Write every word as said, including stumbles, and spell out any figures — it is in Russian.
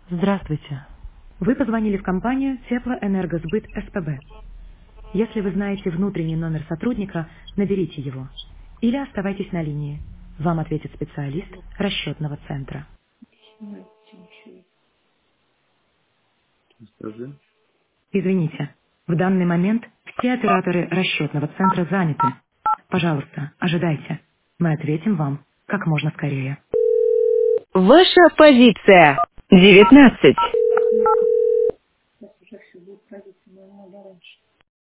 Здравствуйте. Вы позвонили в компанию Теплоэнергосбыт СПБ. Если вы знаете внутренний номер сотрудника, наберите его. Или оставайтесь на линии. Вам ответит специалист расчетного центра. Скажи. Извините, в данный момент все операторы расчетного центра заняты. Пожалуйста, ожидайте. Мы ответим вам как можно скорее. Ваша позиция девятнадцать.